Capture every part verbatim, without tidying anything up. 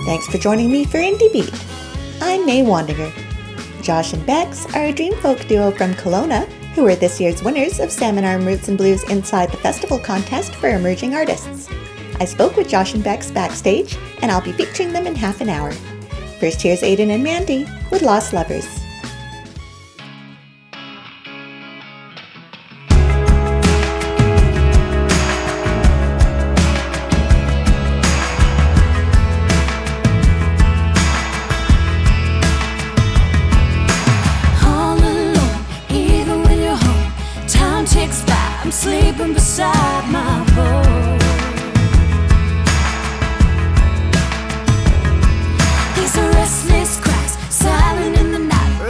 Thanks for joining me for Indie Beat. I'm May Wandinger. Josh and Bex are a dream folk duo from Kelowna who were this year's winners of Salmon Arm Roots and Blues Inside the Festival contest for emerging artists. I spoke with Josh and Bex backstage, and I'll be featuring them in half an hour. First, here's Aidan and Mandy with Lost Lovers. I'm sleeping beside my boat. These are restless cries, silent in the night,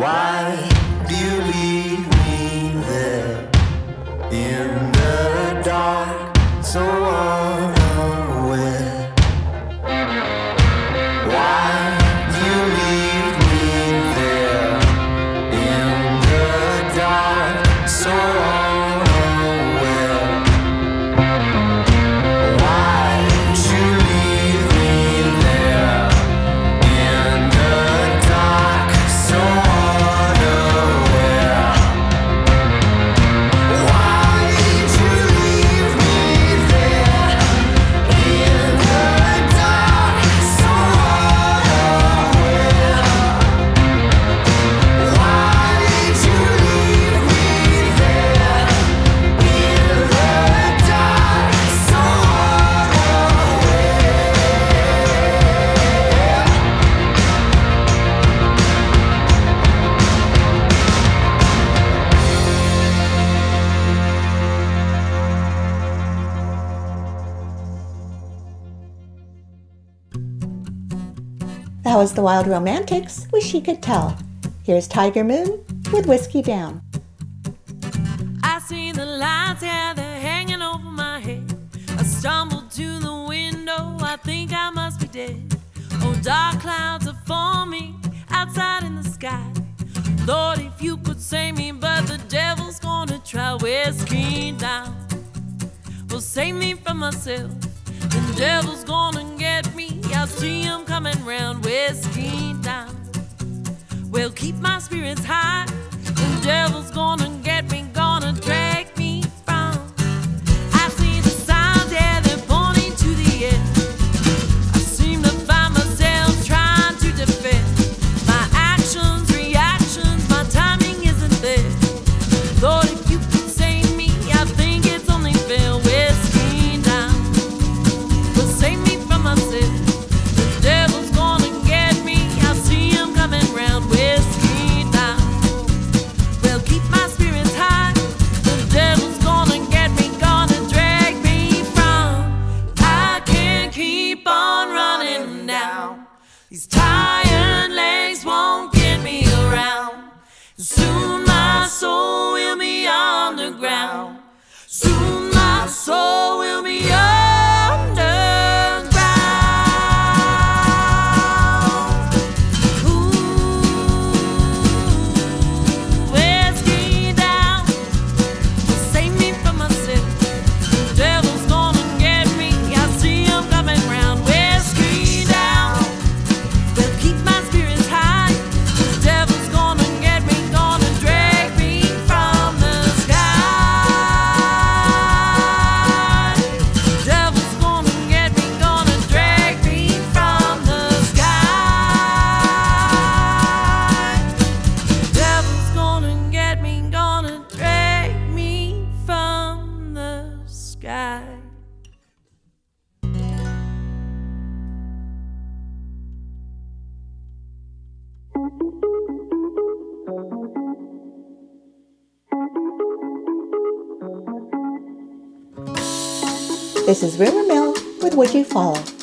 Why do you leave me there in the dark, so unaware? Why do you leave me there in the dark, so unaware? Why did you leave me there in the dark, so unaware? Why did you leave me there in the dark, so unaware? Why did you leave me there in the dark, so unaware? That was the Wild Romantics with She Could Tell. Here's Tiger Moon with Whiskey Down. I see the lights, yeah, they're hanging over my head. I stumbled to the window, I think I must be dead. Oh, dark clouds are forming outside in the sky. Lord, if you could save me, but the devil's gonna try. Whiskey down, well, save me from myself. The devil's gonna get me, I'll see him coming round. Whiskey down, well, keep my spirits high. The devil's gonna get me, gonna drag me from. I see the signs, yeah, they're pointing to the end. I seem to find myself trying to defend my actions, reactions, my timing isn't there. Lord, if you could save me, I think it's only fair. Whiskey down, well, save me from myself. The devil's gonna get me, I see him coming round. Whiskey down, well, keep my spirits high. The devil's gonna get me, gonna drag me from. I can't keep on running now. These tired legs won't get me around. Soon my soul will be underground. Soon my soul will be underground. Ooh, whiskey down, will save me from myself. The devil's gonna get me, I see him coming round. Whiskey down, will keep my spirits high. The devil's gonna get me, gonna drag me from the sky. Devil's gonna get me, gonna drag me from the sky. Devil's gonna get me, gonna drag me from the sky. This is Rumor Mill with Would You Follow?